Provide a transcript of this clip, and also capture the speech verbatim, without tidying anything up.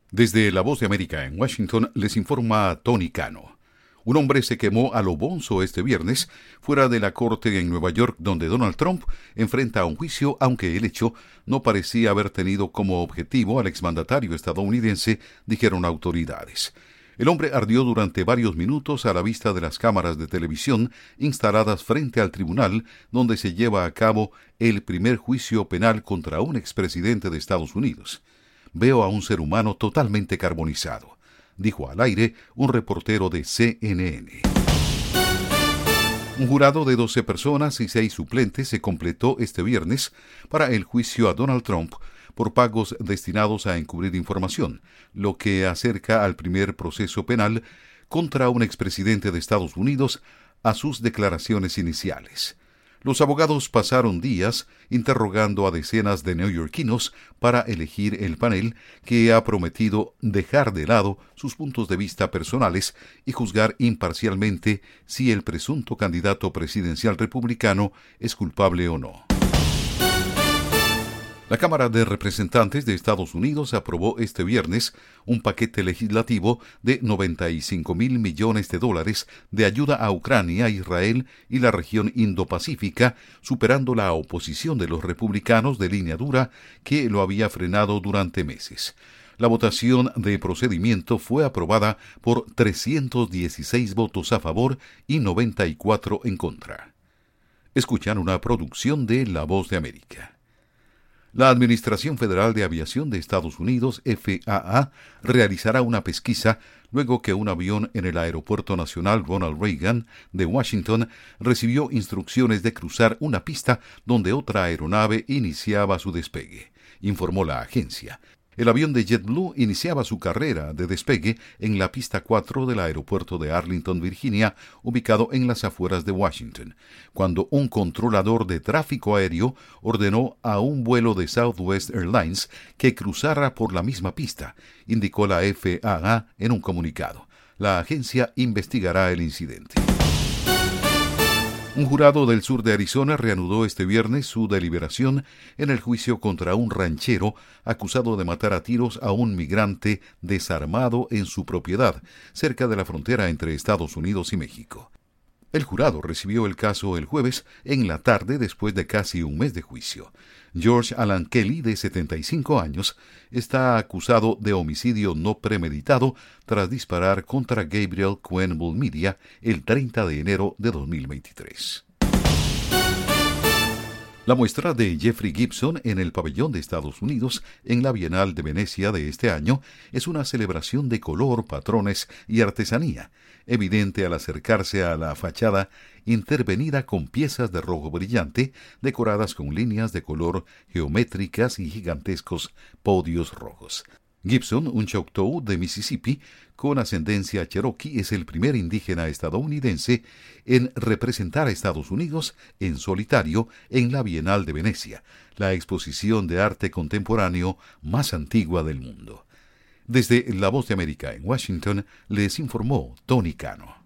Desde La Voz de América en Washington les informa Tony Cano. Un hombre se quemó a lo bonzo este viernes fuera de la corte en Nueva York, donde Donald Trump enfrenta a un juicio, aunque el hecho no parecía haber tenido como objetivo al exmandatario estadounidense, dijeron autoridades. El hombre ardió durante varios minutos a la vista de las cámaras de televisión instaladas frente al tribunal donde se lleva a cabo el primer juicio penal contra un expresidente de Estados Unidos. Veo a un ser humano totalmente carbonizado, dijo al aire un reportero de C N N. Un jurado de doce personas y seis suplentes se completó este viernes para el juicio a Donald Trump por pagos destinados a encubrir información, lo que acerca al primer proceso penal contra un expresidente de Estados Unidos a sus declaraciones iniciales. Los abogados pasaron días interrogando a decenas de neoyorquinos para elegir el panel que ha prometido dejar de lado sus puntos de vista personales y juzgar imparcialmente si el presunto candidato presidencial republicano es culpable o no. La Cámara de Representantes de Estados Unidos aprobó este viernes un paquete legislativo de noventa y cinco mil millones de dólares de ayuda a Ucrania, Israel y la región Indo-Pacífica, superando la oposición de los republicanos de línea dura que lo había frenado durante meses. La votación de procedimiento fue aprobada por trescientos dieciséis votos a favor y noventa y cuatro en contra. Escuchan una producción de La Voz de América. La Administración Federal de Aviación de Estados Unidos, F A A, realizará una pesquisa luego que un avión en el Aeropuerto Nacional Ronald Reagan de Washington recibió instrucciones de cruzar una pista donde otra aeronave iniciaba su despegue, informó la agencia. El avión de JetBlue iniciaba su carrera de despegue en la pista cuatro del aeropuerto de Arlington, Virginia, ubicado en las afueras de Washington, cuando un controlador de tráfico aéreo ordenó a un vuelo de Southwest Airlines que cruzara por la misma pista, indicó la F A A en un comunicado. La agencia investigará el incidente. Un jurado del sur de Arizona reanudó este viernes su deliberación en el juicio contra un ranchero acusado de matar a tiros a un migrante desarmado en su propiedad, cerca de la frontera entre Estados Unidos y México. El jurado recibió el caso el jueves en la tarde después de casi un mes de juicio. George Alan Kelly, de setenta y cinco años, está acusado de homicidio no premeditado tras disparar contra Gabriel Cohen Bulmedia el treinta de enero de dos mil veintitrés. La muestra de Jeffrey Gibson en el pabellón de Estados Unidos en la Bienal de Venecia de este año es una celebración de color, patrones y artesanía, evidente al acercarse a la fachada intervenida con piezas de rojo brillante decoradas con líneas de color geométricas y gigantescos podios rojos. Gibson, un Choctaw de Mississippi con ascendencia cherokee, es el primer indígena estadounidense en representar a Estados Unidos en solitario en la Bienal de Venecia, la exposición de arte contemporáneo más antigua del mundo. Desde La Voz de América en Washington, les informó Tony Cano.